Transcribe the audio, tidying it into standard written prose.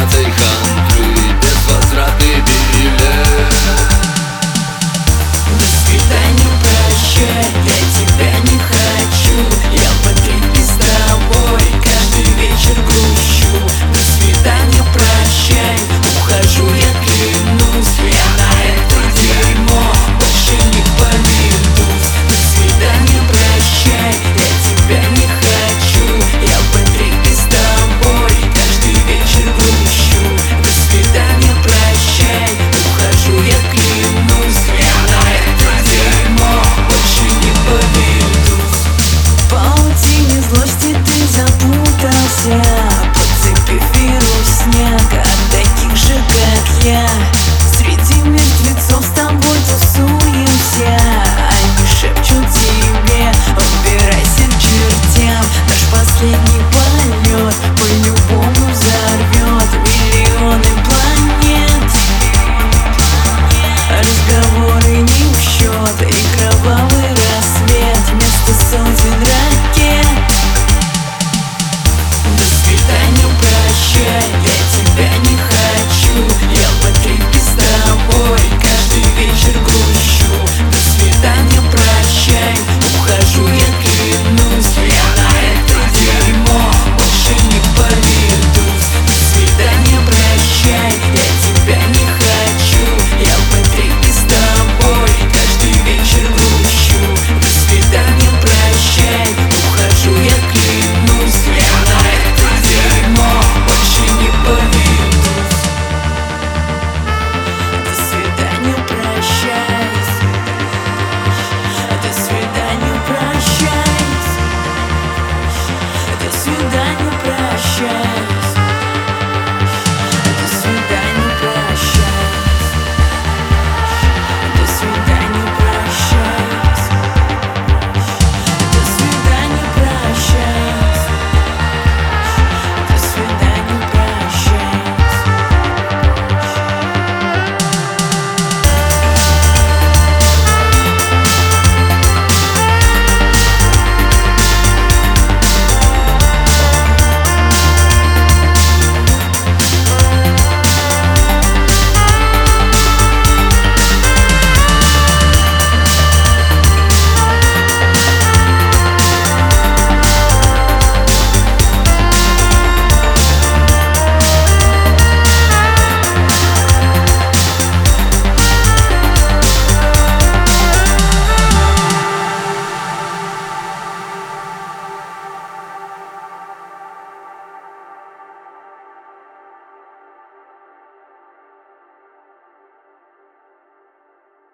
этой хандры, без возврата билет. До свидания, прощай, я тебя не хочу. Я по трипе с тобой каждый вечер грущу. До свидания, прощай, ухожу, я клянусь. Я на это дерьмо больше не поведусь. До свидания, прощай, я тебя не хочу. Я по трипе с тобой каждый вечер грущу. До свидания, прощай, ухожу, я клянусь. Я на это дерьмо больше не поведусь. В паутине злости ты запутался, подцепив вирус снега от таких же, как я. Среди мертвецов с тобой тусуемся, они шепчут тебе: убирайся к чертям. Наш последний полет по-любому взорвет миллионы планет. Разговоры не в счет, и кровавый рассвет вместо сотен ракет. До свидания, прощай, я тебя не